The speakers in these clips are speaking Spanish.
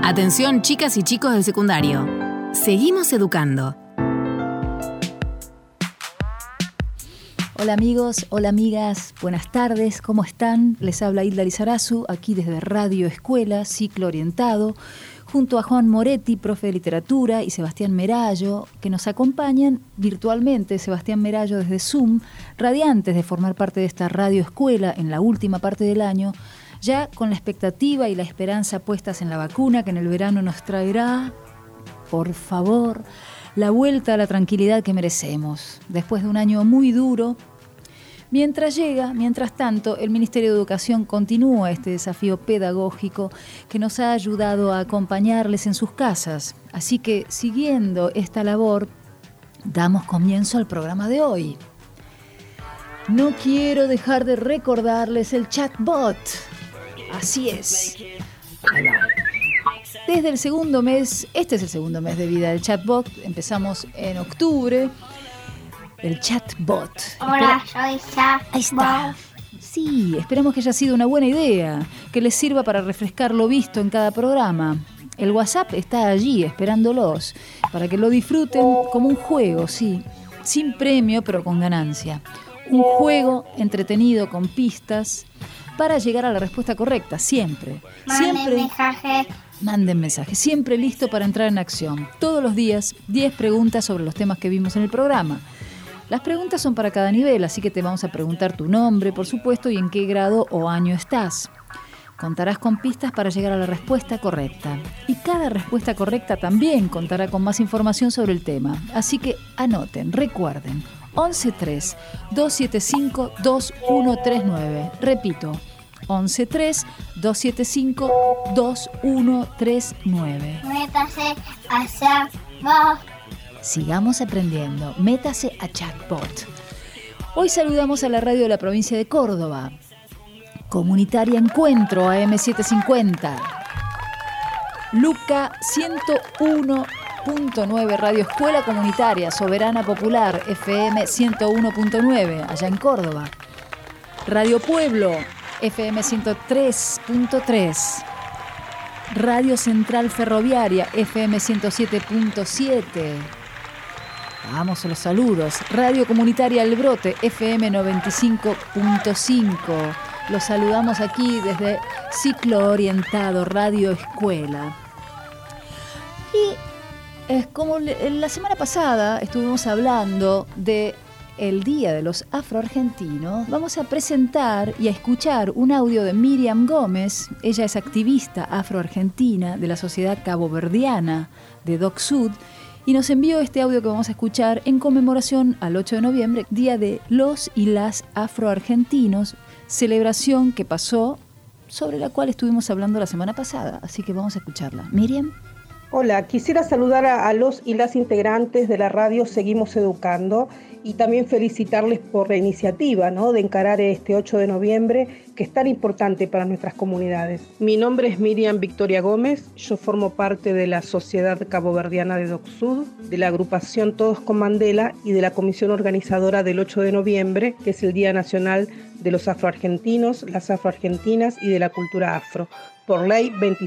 Atención, chicas y chicos del secundario. Seguimos educando. Hola amigos, hola amigas, buenas tardes, ¿cómo están? Les habla Hilda Lizarazu, aquí desde Radio Escuela, ciclo orientado, junto a Juan Moretti, profe de literatura, y Sebastián Merallo, que nos acompañan virtualmente. Sebastián Merallo desde Zoom, radiantes de formar parte de esta Radio Escuela en la última parte del año, ya con la expectativa y la esperanza puestas en la vacuna que en el verano nos traerá, por favor, la vuelta a la tranquilidad que merecemos, después de un año muy duro. Mientras tanto, el Ministerio de Educación continúa este desafío pedagógico que nos ha ayudado a acompañarles en sus casas. Así que, siguiendo esta labor, damos comienzo al programa de hoy. No quiero dejar de recordarles el chatbot. Así es. Desde el segundo mes, este es el segundo mes de vida del chatbot, empezamos en octubre. El chatbot. Hola, soy chatbot. Ahí está. Sí, esperamos que haya sido una buena idea, que les sirva para refrescar lo visto en cada programa. El WhatsApp está allí esperándolos, para que lo disfruten como un juego, sí, sin premio pero con ganancia. Un juego entretenido con pistas para llegar a la respuesta correcta, siempre. Manden mensajes, siempre listo para entrar en acción. Todos los días, 10 preguntas sobre los temas que vimos en el programa. Las preguntas son para cada nivel, así que te vamos a preguntar tu nombre, por supuesto, y en qué grado o año estás. Contarás con pistas para llegar a la respuesta correcta. Y cada respuesta correcta también contará con más información sobre el tema. Así que anoten, recuerden, 113-275-2139. Repito, 113-275-2139. Métase a chatbot. Sigamos aprendiendo. Métase a chatbot. Hoy saludamos a la radio de la provincia de Córdoba. Comunitaria Encuentro AM750. Luca 101.9 Radio Escuela Comunitaria Soberana Popular FM 101.9 allá en Córdoba. Radio Pueblo FM 103.3. Radio Central Ferroviaria FM 107.7. Vamos a los saludos. Radio Comunitaria El Brote, FM 95.5. Los saludamos aquí desde Ciclo Orientado, Radio Escuela. Y es como la semana pasada estuvimos hablando de el Día de los Afroargentinos. Vamos a presentar y a escuchar un audio de Miriam Gómez. Ella es activista afroargentina de la Sociedad Caboverdiana de DocSud. Y nos envió este audio que vamos a escuchar en conmemoración al 8 de noviembre, Día de los y las Afroargentinos, celebración que pasó, sobre la cual estuvimos hablando la semana pasada. Así que vamos a escucharla. Miriam. Hola, quisiera saludar a los y las integrantes de la radio Seguimos Educando y también felicitarles por la iniciativa, ¿no?, de encarar este 8 de noviembre, que es tan importante para nuestras comunidades. Mi nombre es Miriam Victoria Gómez, yo formo parte de la Sociedad Caboverdiana de DocSud, de la agrupación Todos con Mandela y de la comisión organizadora del 8 de noviembre, que es el Día Nacional de los Afroargentinos, las Afroargentinas y de la cultura afro, por ley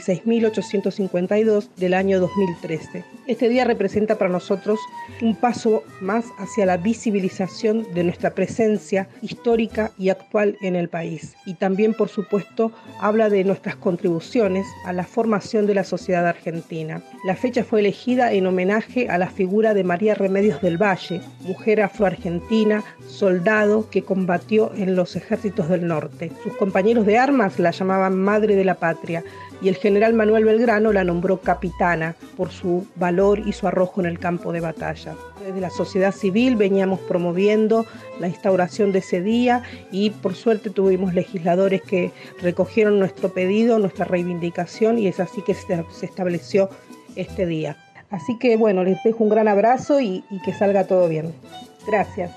26.852 del año 2013. Este día representa para nosotros un paso más hacia la visibilización de nuestra presencia histórica y actual en el país. Y también, por supuesto, habla de nuestras contribuciones a la formación de la sociedad argentina. La fecha fue elegida en homenaje a la figura de María Remedios del Valle, mujer afroargentina, soldado que combatió en los ejércitos del norte. Sus compañeros de armas la llamaban Madre de la Patria y el general Manuel Belgrano la nombró capitana por su valor y su arrojo en el campo de batalla. Desde la sociedad civil veníamos promoviendo la instauración de ese día y por suerte tuvimos legisladores que recogieron nuestro pedido, nuestra reivindicación, y es así que se estableció este día. Así que bueno, les dejo un gran abrazo y que salga todo bien. Gracias.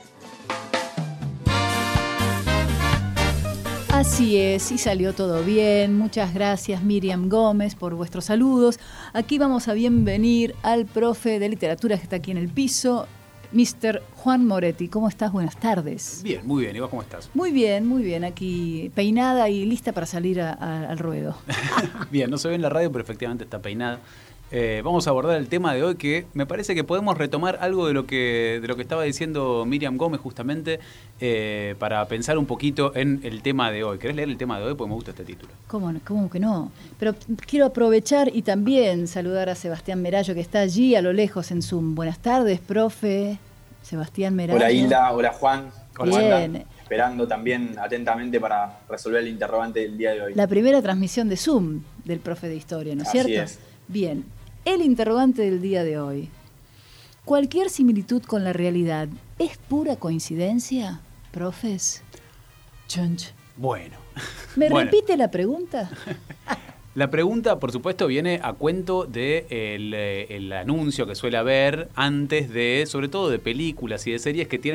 Así es, y salió todo bien. Muchas gracias, Miriam Gómez, por vuestros saludos. Aquí vamos a bienvenir al profe de literatura que está aquí en el piso, Mr. Juan Moretti. ¿Cómo estás? Buenas tardes. Bien, muy bien. ¿Y vos cómo estás? Muy bien. Aquí peinada y lista para salir al ruedo. Bien, no se ve en la radio, pero efectivamente está peinada. Vamos a abordar el tema de hoy, que me parece que podemos retomar algo de lo que estaba diciendo Miriam Gómez justamente, para pensar un poquito en el tema de hoy. ¿Querés leer el tema de hoy? Porque me gusta este título. ¿Cómo que no? Pero quiero aprovechar y también saludar a Sebastián Merallo, que está allí a lo lejos en Zoom. Buenas tardes, profe. Sebastián Merallo. Hola Hilda, hola Juan. ¿Cómo andan? Bien. Esperando también atentamente para resolver el interrogante del día de hoy. La primera transmisión de Zoom del profe de historia, ¿no es cierto? Así es. Bien. El interrogante del día de hoy. ¿Cualquier similitud con la realidad es pura coincidencia, profes? Chunch. Bueno. ¿Me repite la pregunta? La pregunta, por supuesto, viene a cuento de el anuncio que suele haber antes de, sobre todo de películas y de series que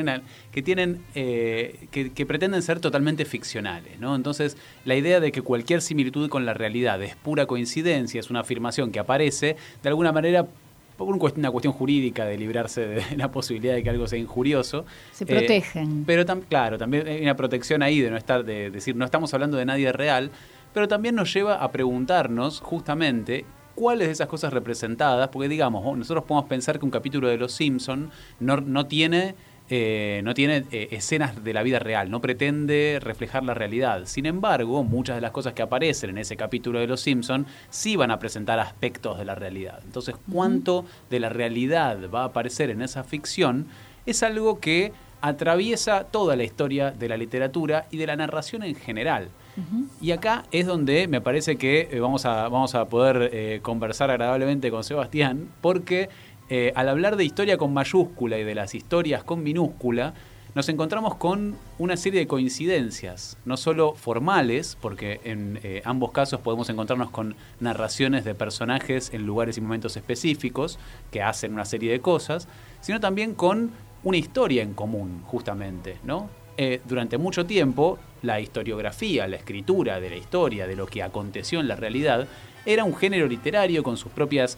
pretenden ser totalmente ficcionales, ¿no? Entonces, la idea de que cualquier similitud con la realidad es pura coincidencia, es una afirmación que aparece de alguna manera por una cuestión jurídica de librarse de la posibilidad de que algo sea injurioso. Se protegen. Pero claro, también hay una protección ahí de decir, no estamos hablando de nadie real. Pero también nos lleva a preguntarnos justamente cuáles de esas cosas representadas, porque digamos, nosotros podemos pensar que un capítulo de Los Simpson no tiene escenas de la vida real, no pretende reflejar la realidad. Sin embargo, muchas de las cosas que aparecen en ese capítulo de Los Simpson sí van a presentar aspectos de la realidad. Entonces, cuánto de la realidad va a aparecer en esa ficción es algo que atraviesa toda la historia de la literatura y de la narración en general. Y acá es donde me parece que vamos a poder conversar agradablemente con Sebastián, porque al hablar de historia con mayúscula y de las historias con minúscula, nos encontramos con una serie de coincidencias, no solo formales, porque en ambos casos podemos encontrarnos con narraciones de personajes en lugares y momentos específicos que hacen una serie de cosas, sino también con una historia en común, justamente, ¿no? Durante mucho tiempo, la historiografía, la escritura de la historia, de lo que aconteció en la realidad, era un género literario con sus propios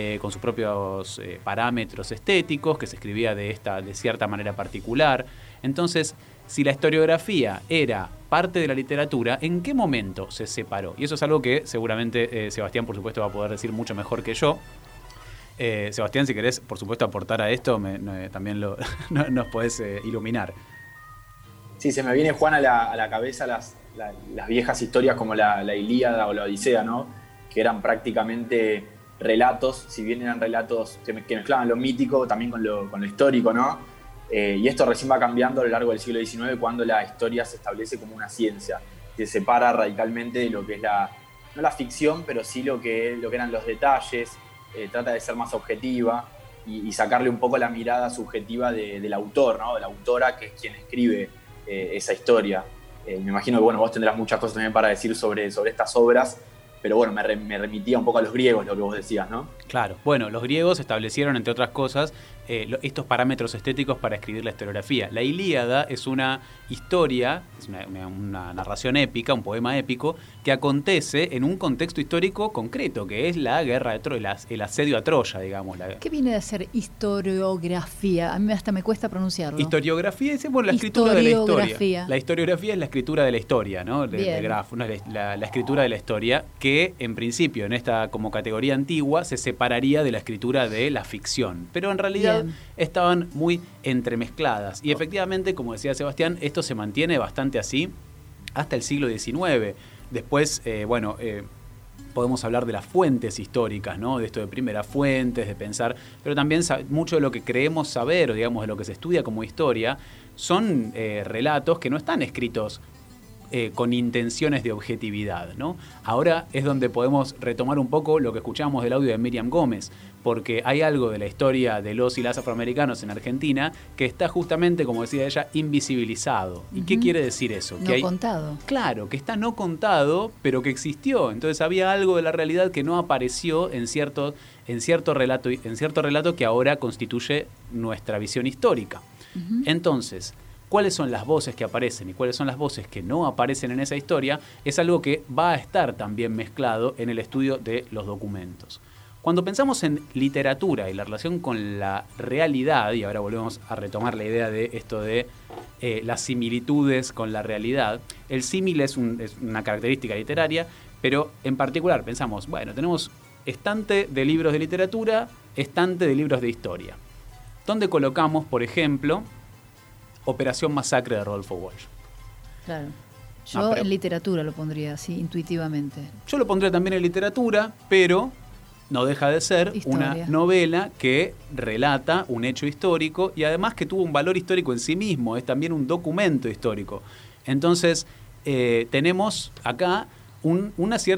parámetros estéticos, que se escribía de cierta manera particular. Entonces, si la historiografía era parte de la literatura, ¿en qué momento se separó? Y eso es algo que seguramente Sebastián, por supuesto, va a poder decir mucho mejor que yo. Sebastián, si querés, por supuesto, aportar a esto, también nos podés iluminar. Sí, se me viene, Juan, a la cabeza las viejas historias como la Ilíada o la Odisea, ¿no? Que eran prácticamente relatos, si bien eran relatos que mezclaban lo mítico también con lo histórico, ¿no? Y esto recién va cambiando a lo largo del siglo XIX, cuando la historia se establece como una ciencia, que se separa radicalmente de lo que es no la ficción, pero sí lo que eran los detalles, trata de ser más objetiva y sacarle un poco la mirada subjetiva del autor, ¿no? De la autora, que es quien escribe esa historia. Me imagino que vos tendrás muchas cosas también para decir sobre estas obras, pero bueno, me remitía un poco a los griegos lo que vos decías, ¿no? Claro. Bueno, los griegos establecieron, entre otras cosas, estos parámetros estéticos para escribir la historiografía. La Ilíada es una historia, es una narración épica, un poema épico, que acontece en un contexto histórico concreto, que es la guerra de Troya, el asedio a Troya, digamos. ¿Qué viene de ser historiografía? A mí hasta me cuesta pronunciarlo. Historiografía es la escritura de la historia. La historiografía es la escritura de la historia, ¿no? La escritura de la historia, que en principio, en esta como categoría antigua, se separaría de la escritura de la ficción. Pero en realidad estaban muy entremezcladas. Y efectivamente, como decía Sebastián, esto se mantiene bastante así hasta el siglo XIX. Después, podemos hablar de las fuentes históricas, ¿no? De esto de primeras fuentes, de pensar, pero también mucho de lo que creemos saber, o digamos de lo que se estudia como historia, son relatos que no están escritos con intenciones de objetividad, ¿no? Ahora es donde podemos retomar un poco lo que escuchamos del audio de Miriam Gómez, porque hay algo de la historia de los y las afroamericanos en Argentina que está justamente, como decía ella, invisibilizado. ¿Y qué quiere decir eso? No contado. Claro, que está no contado, pero que existió. Entonces había algo de la realidad que no apareció en cierto relato que ahora constituye nuestra visión histórica. Entonces, cuáles son las voces que aparecen y cuáles son las voces que no aparecen en esa historia es algo que va a estar también mezclado en el estudio de los documentos. Cuando pensamos en literatura y la relación con la realidad, y ahora volvemos a retomar la idea de esto de las similitudes con la realidad, el símil es una característica literaria, pero en particular pensamos, bueno, tenemos estante de libros de literatura, estante de libros de historia. ¿Dónde colocamos, por ejemplo, Operación Masacre de Rodolfo Walsh? Claro. Yo en literatura lo pondría así, intuitivamente. Yo lo pondría también en literatura, pero no deja de ser una novela que relata un hecho histórico y además que tuvo un valor histórico en sí mismo, es también un documento histórico. Entonces, tenemos acá un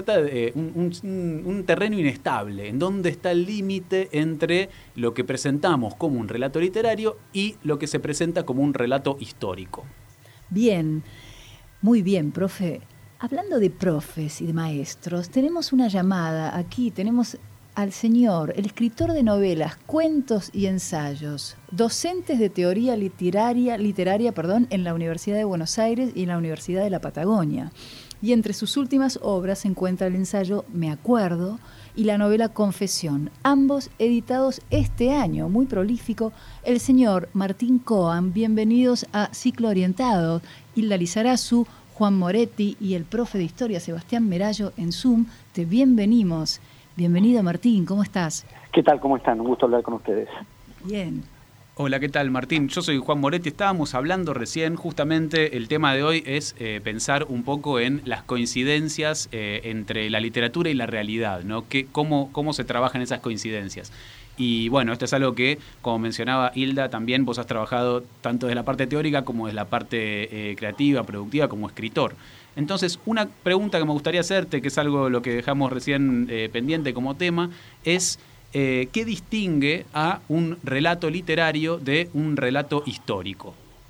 terreno inestable, en donde está el límite entre lo que presentamos como un relato literario y lo que se presenta como un relato histórico. Bien. Muy bien, profe. Hablando de profes y de maestros, tenemos una llamada aquí, tenemos al señor, el escritor de novelas, cuentos y ensayos, docentes de teoría literaria, en la Universidad de Buenos Aires y en la Universidad de la Patagonia. Y entre sus últimas obras se encuentra el ensayo Me Acuerdo y la novela Confesión, ambos editados este año, muy prolífico. El señor Martín Coan, bienvenidos a Ciclo Orientado. Hilda Lizarazu, Juan Moretti y el profe de Historia Sebastián Merallo en Zoom, te bienvenimos. Bienvenido Martín, ¿cómo estás? ¿Qué tal? ¿Cómo están? Un gusto hablar con ustedes. Bien. Hola, ¿qué tal Martín? Yo soy Juan Moretti, estábamos hablando recién, justamente el tema de hoy es pensar un poco en las coincidencias entre la literatura y la realidad, ¿no? ¿Cómo se trabajan esas coincidencias? Y bueno, esto es algo que, como mencionaba Hilda, también vos has trabajado tanto desde la parte teórica como desde la parte creativa, productiva, como escritor. Entonces, una pregunta que me gustaría hacerte, que es algo lo que dejamos recién pendiente como tema, es ¿qué distingue a un relato literario de un relato histórico?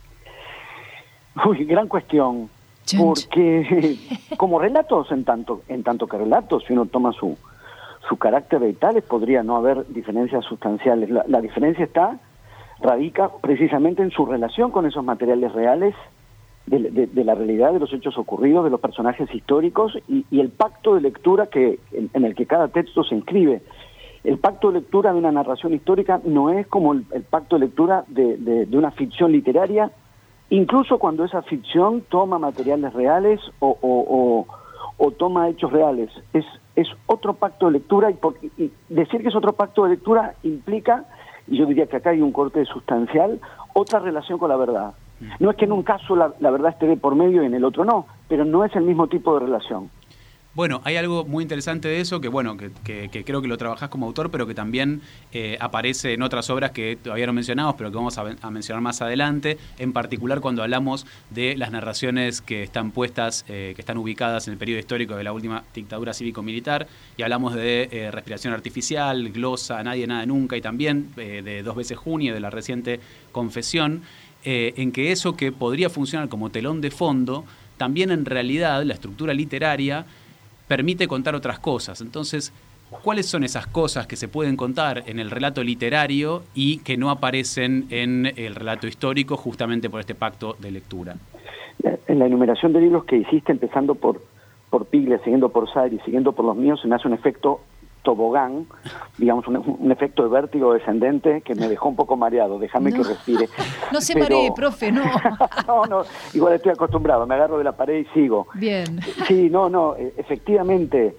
Uy, gran cuestión. Porque como relatos, en tanto que relatos, si uno toma su carácter de tales, podría no haber diferencias sustanciales. La diferencia radica precisamente en su relación con esos materiales reales, de la realidad, de los hechos ocurridos, de los personajes históricos y el pacto de lectura en el que cada texto se inscribe. El pacto de lectura de una narración histórica no es como el pacto de lectura de una ficción literaria, incluso cuando esa ficción toma materiales reales o toma hechos reales. Es otro pacto de lectura y decir que es otro pacto de lectura implica, y yo diría que acá hay un corte sustancial, otra relación con la verdad. No es que en un caso la verdad esté de por medio y en el otro no, pero no es el mismo tipo de relación. Bueno, hay algo muy interesante de eso, que creo que lo trabajás como autor, pero que también aparece en otras obras que todavía no mencionamos, pero que vamos a mencionar más adelante, en particular cuando hablamos de las narraciones que están puestas, que están ubicadas en el periodo histórico de la última dictadura cívico-militar, y hablamos de Respiración Artificial, Glosa, Nadie, Nada, Nunca, y también de 2 veces Junio, de la reciente Confesión, en que eso que podría funcionar como telón de fondo, también en realidad la estructura literaria permite contar otras cosas. Entonces, ¿cuáles son esas cosas que se pueden contar en el relato literario y que no aparecen en el relato histórico justamente por este pacto de lectura? En la enumeración de libros que hiciste, empezando por Piglia, siguiendo por Sayre y siguiendo por los míos, se me hace un efecto tobogán, digamos, un efecto de vértigo descendente que me dejó un poco mareado. Déjame que respire. No se maree, profe, no. No, igual estoy acostumbrado, me agarro de la pared y sigo. Bien. Sí, efectivamente,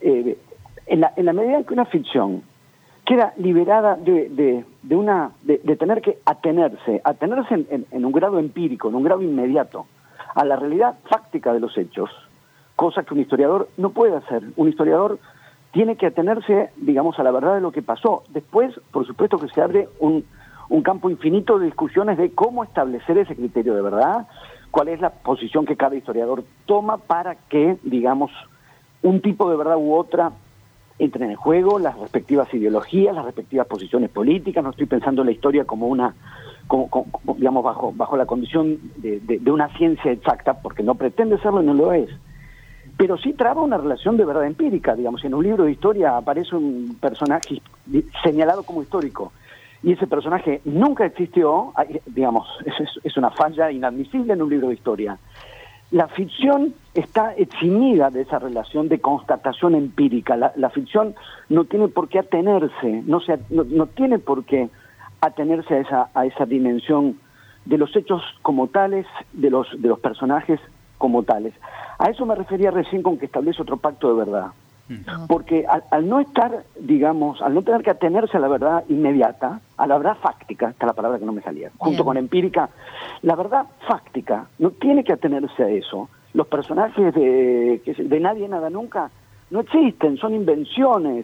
en la medida en que una ficción queda liberada de tener que atenerse en un grado empírico, en un grado inmediato, a la realidad fáctica de los hechos, cosa que un historiador no puede hacer. Un historiador tiene que atenerse, digamos, a la verdad de lo que pasó. Después, por supuesto que se abre un campo infinito de discusiones de cómo establecer ese criterio de verdad, cuál es la posición que cada historiador toma para que, digamos, un tipo de verdad u otra entre en el juego, las respectivas ideologías, las respectivas posiciones políticas. No estoy pensando en la historia como digamos, bajo la condición de una ciencia exacta, porque no pretende serlo y no lo es. Pero sí traba una relación de verdad empírica. Digamos, en un libro de historia aparece un personaje señalado como histórico y ese personaje nunca existió, digamos, es una falla inadmisible en un libro de historia. la ficción está eximida de esa relación de constatación empírica. La ficción no tiene por qué atenerse, no tiene por qué atenerse a esa dimensión de los hechos como tales, de los personajes como tales. A eso me refería recién con que establece otro pacto de verdad. Porque al no estar, digamos, al no tener que atenerse a la verdad inmediata, a la verdad fáctica, esta es la palabra que no me salía, junto con empírica, la verdad fáctica no tiene que atenerse a eso. Los personajes de Nadie, Nada, Nunca no existen, son invenciones.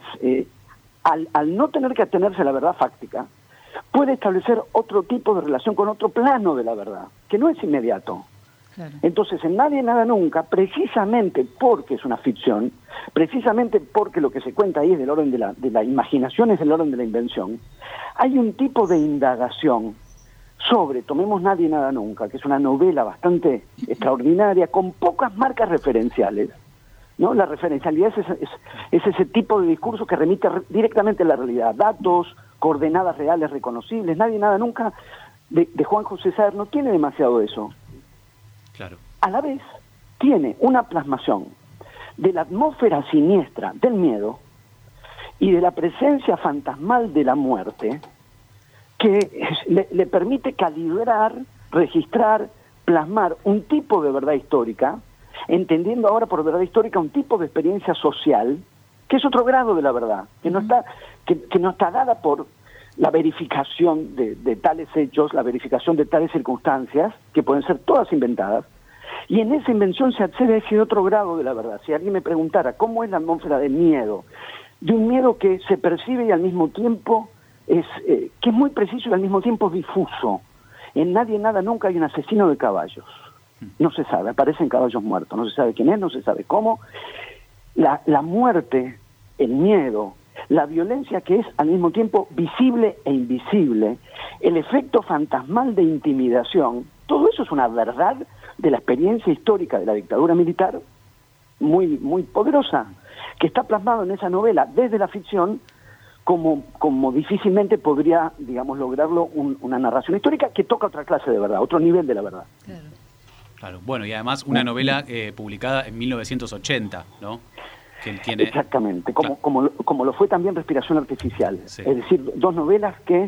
Al no tener que atenerse a la verdad fáctica, puede establecer otro tipo de relación con otro plano de la verdad, que no es inmediato. Claro. Entonces, en Nadie, Nada, Nunca, precisamente porque es una ficción, precisamente porque lo que se cuenta ahí es del orden de la imaginación, es del orden de la invención, hay un tipo de indagación sobre, tomemos Nadie, Nada, Nunca, que es una novela bastante extraordinaria, con pocas marcas referenciales, ¿no? La referencialidad es ese tipo de discurso que remite directamente a la realidad, datos, coordenadas reales reconocibles. Nadie, Nada, Nunca de Juan José Saer no tiene demasiado de eso. Claro. A la vez tiene una plasmación de la atmósfera siniestra del miedo y de la presencia fantasmal de la muerte que le permite calibrar, registrar, plasmar un tipo de verdad histórica, entendiendo ahora por verdad histórica un tipo de experiencia social que es otro grado de la verdad, que no está dada por la verificación de tales hechos, la verificación de tales circunstancias, que pueden ser todas inventadas, y en esa invención se accede a ese otro grado de la verdad. Si alguien me preguntara cómo es la atmósfera de miedo, de un miedo que se percibe y al mismo tiempo que es muy preciso y al mismo tiempo difuso. En Nadie, Nada, Nunca hay un asesino de caballos. No se sabe, aparecen caballos muertos, no se sabe quién es, no se sabe cómo. La muerte, el miedo, la violencia que es al mismo tiempo visible e invisible, el efecto fantasmal de intimidación, todo eso es una verdad de la experiencia histórica de la dictadura militar muy, muy poderosa, que está plasmado en esa novela desde la ficción como difícilmente podría, digamos, lograrlo una narración histórica que toca otra clase de verdad, otro nivel de la verdad. Claro. Bueno, y además una novela publicada en 1980, ¿no? Exactamente, como lo fue también Respiración Artificial. Sí. Es decir, dos novelas que,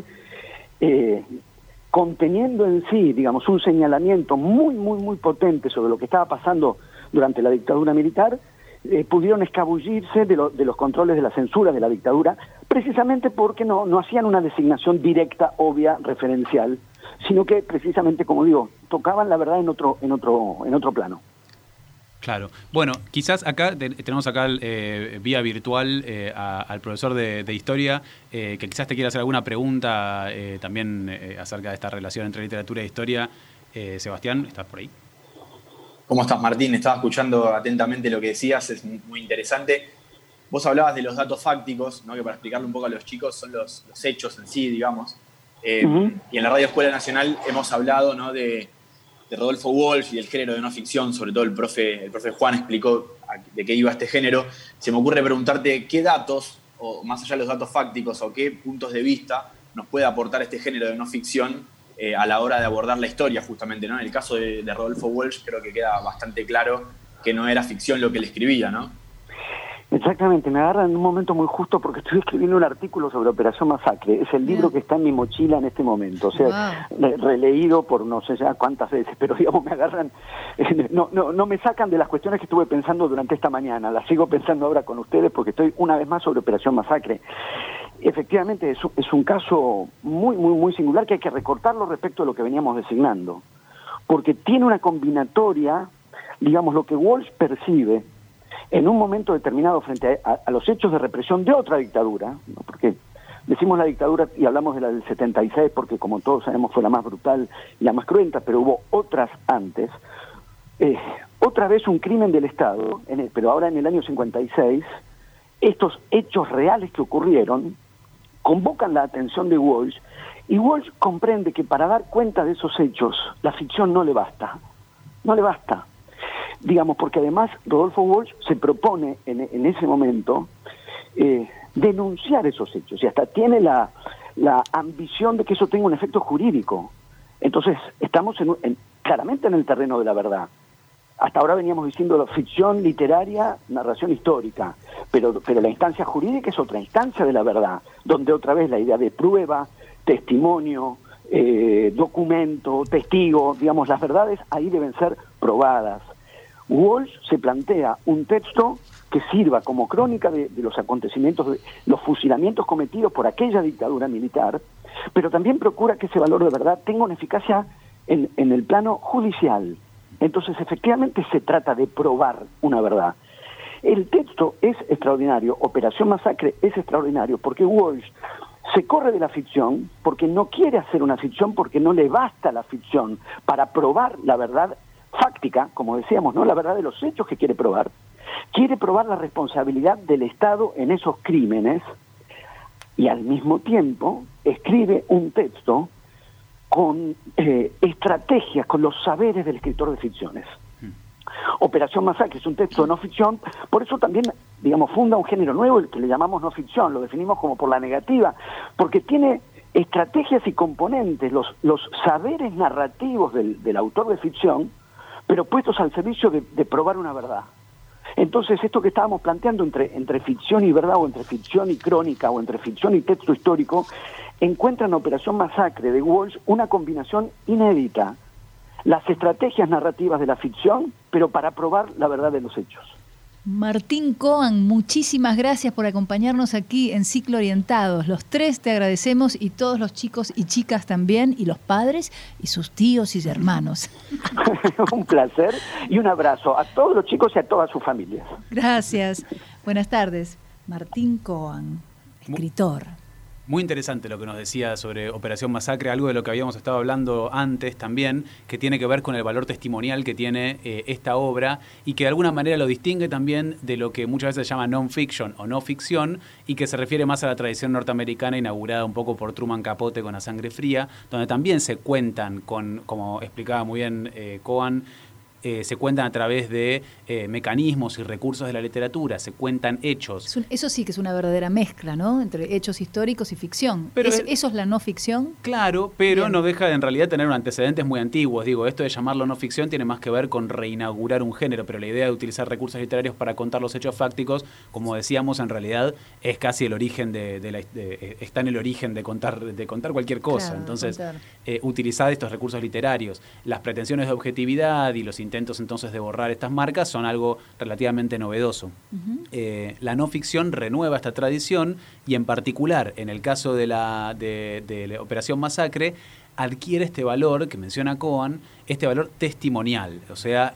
conteniendo en sí, digamos, un señalamiento muy, muy, muy potente sobre lo que estaba pasando durante la dictadura militar, pudieron escabullirse de los controles de la censura de la dictadura, precisamente porque no hacían una designación directa, obvia, referencial, sino que precisamente, como digo, tocaban la verdad en otro plano. Claro. Bueno, quizás acá tenemos acá vía virtual al profesor de historia, que quizás te quiera hacer alguna pregunta también acerca de esta relación entre literatura e historia. Sebastián, ¿estás por ahí? ¿Cómo estás, Martín? Estaba escuchando atentamente lo que decías, es muy interesante. Vos hablabas de los datos fácticos, ¿no? Que para explicarle un poco a los chicos son los hechos en sí, digamos. Y en la Radio Escuela Nacional hemos hablado, ¿no? de Rodolfo Walsh y del género de no ficción, sobre todo el profe Juan explicó de qué iba este género. Se me ocurre preguntarte qué datos, o más allá de los datos fácticos, o qué puntos de vista nos puede aportar este género de no ficción a la hora de abordar la historia, justamente, ¿no? En el caso de Rodolfo Walsh creo que queda bastante claro que no era ficción lo que él escribía, ¿no? Exactamente, me agarra en un momento muy justo porque estoy escribiendo un artículo sobre Operación Masacre. Es el libro que está en mi mochila en este momento, o sea, releído por no sé ya cuántas veces, pero digamos me agarran, no me sacan de las cuestiones que estuve pensando durante esta mañana, las sigo pensando ahora con ustedes porque estoy una vez más sobre Operación Masacre. Efectivamente es un caso muy, muy, muy singular que hay que recortarlo respecto a lo que veníamos designando, porque tiene una combinatoria, digamos, lo que Walsh percibe en un momento determinado frente a los hechos de represión de otra dictadura, ¿no? Porque decimos la dictadura y hablamos de la del 76 porque como todos sabemos fue la más brutal y la más cruenta, pero hubo otras antes. Otra vez un crimen del Estado, pero ahora en el año 56, estos hechos reales que ocurrieron convocan la atención de Walsh, y Walsh comprende que para dar cuenta de esos hechos la ficción no le basta. Digamos, porque además Rodolfo Walsh se propone en ese momento denunciar esos hechos y hasta tiene la ambición de que eso tenga un efecto jurídico. Entonces estamos claramente en el terreno de la verdad. hasta ahora veníamos diciendo ficción literaria, narración histórica, pero la instancia jurídica es otra instancia de la verdad, donde otra vez la idea de prueba, testimonio, documento, testigo, digamos, las verdades ahí deben ser probadas. Walsh se plantea un texto que sirva como crónica de los acontecimientos, de los fusilamientos cometidos por aquella dictadura militar, pero también procura que ese valor de verdad tenga una eficacia en el plano judicial. Entonces, efectivamente, se trata de probar una verdad. El texto es extraordinario, Operación Masacre es extraordinario, porque Walsh se corre de la ficción, porque no quiere hacer una ficción, porque no le basta la ficción para probar la verdad fáctica, como decíamos, ¿no? La verdad de los hechos que quiere probar. Quiere probar la responsabilidad del Estado en esos crímenes y al mismo tiempo escribe un texto con estrategias, con los saberes del escritor de ficciones. Operación Masacre es un texto de no ficción, por eso también, digamos, funda un género nuevo, el que le llamamos no ficción, lo definimos como por la negativa, porque tiene estrategias y componentes, los saberes narrativos del autor de ficción, pero puestos al servicio de probar una verdad. Entonces, esto que estábamos planteando entre ficción y verdad, o entre ficción y crónica, o entre ficción y texto histórico, encuentra en Operación Masacre de Walsh una combinación inédita. Las estrategias narrativas de la ficción, pero para probar la verdad de los hechos. Martín Coan, muchísimas gracias por acompañarnos aquí en Ciclo Orientados. Los tres te agradecemos, y todos los chicos y chicas también, y los padres y sus tíos y hermanos. Un placer y un abrazo a todos los chicos y a todas sus familias. Gracias. Buenas tardes. Martín Coan, escritor. Muy interesante lo que nos decía sobre Operación Masacre, algo de lo que habíamos estado hablando antes también, que tiene que ver con el valor testimonial que tiene esta obra, y que de alguna manera lo distingue también de lo que muchas veces se llama non-fiction o no ficción, y que se refiere más a la tradición norteamericana inaugurada un poco por Truman Capote con A Sangre Fría, donde también se cuentan con, como explicaba muy bien Coan, se cuentan a través de mecanismos y recursos de la literatura, se cuentan hechos. Eso sí que es una verdadera mezcla, ¿no? Entre hechos históricos y ficción. Pero ¿eso es la no ficción? Claro, pero Bien. No deja de en realidad tener antecedentes muy antiguos. Digo, esto de llamarlo no ficción tiene más que ver con reinaugurar un género, pero la idea de utilizar recursos literarios para contar los hechos fácticos, como decíamos, en realidad es casi el origen está en el origen de contar cualquier cosa. Claro, entonces, utilizar estos recursos literarios, las pretensiones de objetividad y los intentos entonces de borrar estas marcas son algo relativamente novedoso. Uh-huh. La no ficción renueva esta tradición, y en particular en el caso de la Operación Masacre adquiere este valor que menciona Coan, este valor testimonial. O sea,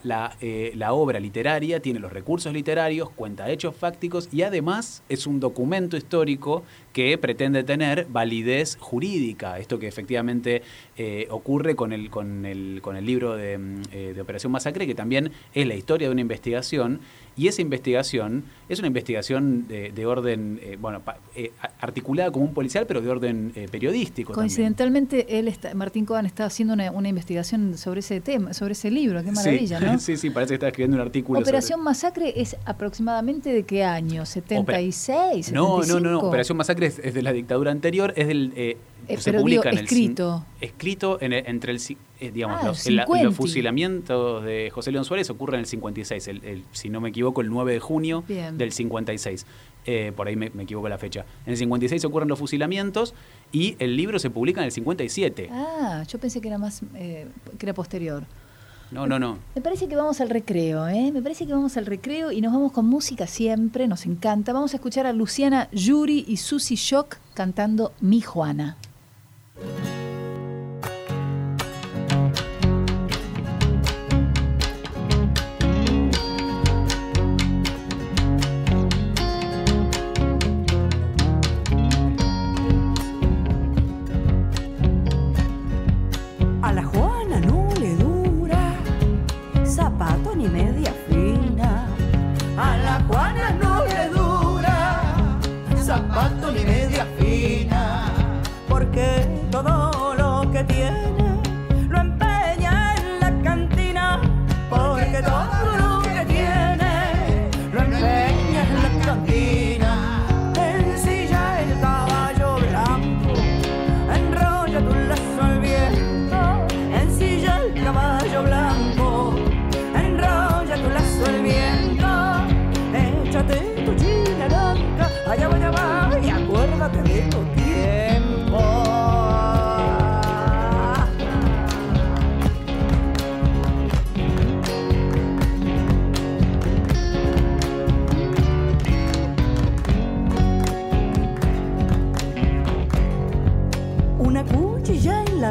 la obra literaria tiene los recursos literarios, cuenta hechos fácticos, y además es un documento histórico que pretende tener validez jurídica. Esto que efectivamente ocurre con el libro de Operación Masacre, que también es la historia de una investigación, y esa investigación es una investigación de orden, articulada como un policial, pero de orden periodístico. Coincidentalmente, Martín Coan está haciendo una investigación sobre ese tema, sobre ese libro. Qué maravilla, sí, ¿no? Sí, parece que está escribiendo un artículo. ¿Operación Masacre es aproximadamente de qué año? ¿76? No. ¿75? Operación Masacre es de la dictadura anterior, es del... se publica escrito entre el los fusilamientos de José León Suárez ocurren en el 56, si no me equivoco, el 9 de junio Bien. Del 56. Por ahí me equivoco la fecha. En el 56 ocurren los fusilamientos y el libro se publica en el 57. Ah, yo pensé que era más que era posterior. No. Me parece que vamos al recreo, Me parece que vamos al recreo y nos vamos con música siempre, nos encanta. Vamos a escuchar a Luciana Yuri y Susi Shock cantando Mi Juana. Caballo blanco, enrolla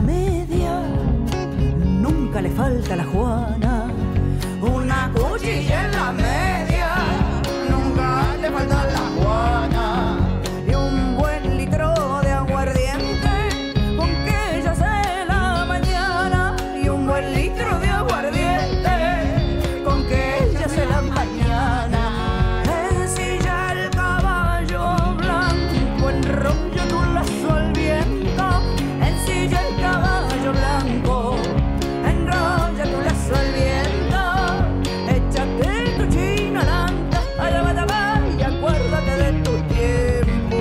media, nunca le falta a la Juana. Una cuchilla en la media, nunca le falta a la Juana. Y un buen litro de aguardiente, con que ella hace la mañana. Y un buen litro de aguardiente, con que ella hace la mañana. Ensilla el caballo blanco, enrolla tu lazo al viento. Ensilla el caballo blanco, enrolla tu lazo al viento. Échate tu china blanca, allá va, y acuérdate de tu tiempo.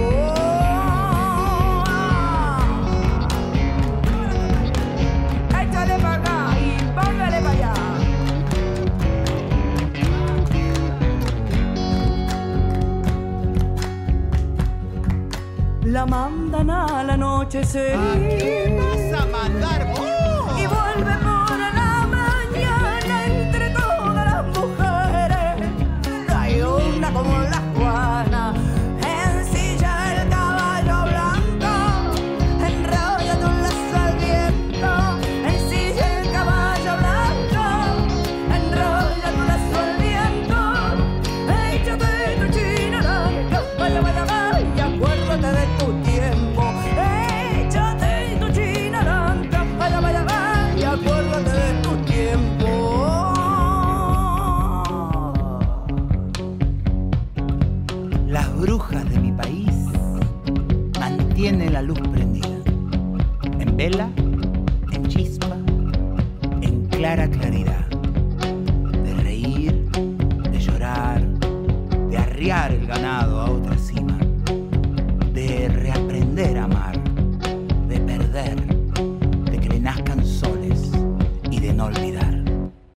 Échale para acá y póngale para allá. La mandan al anochecer. ¿A quién vas a mandar vos? Y vuelve por la mañana entre todas las mujeres. No hay una como la Juana. Ensilla el caballo blanco, enrolla tu lazo al viento. Ensilla el caballo blanco, enrolla tu lazo al viento. Échate tu china blanca, vaya, vaya, vaya, acuérdate de tu tiempo. Échate tu china blanca, vaya, vaya, vaya, acuérdate de tu tiempo. Las brujas de mi país mantienen la luz prendida. En vela, en chispa, en clara claridad. De reír, de llorar, de arriar el ganado a otras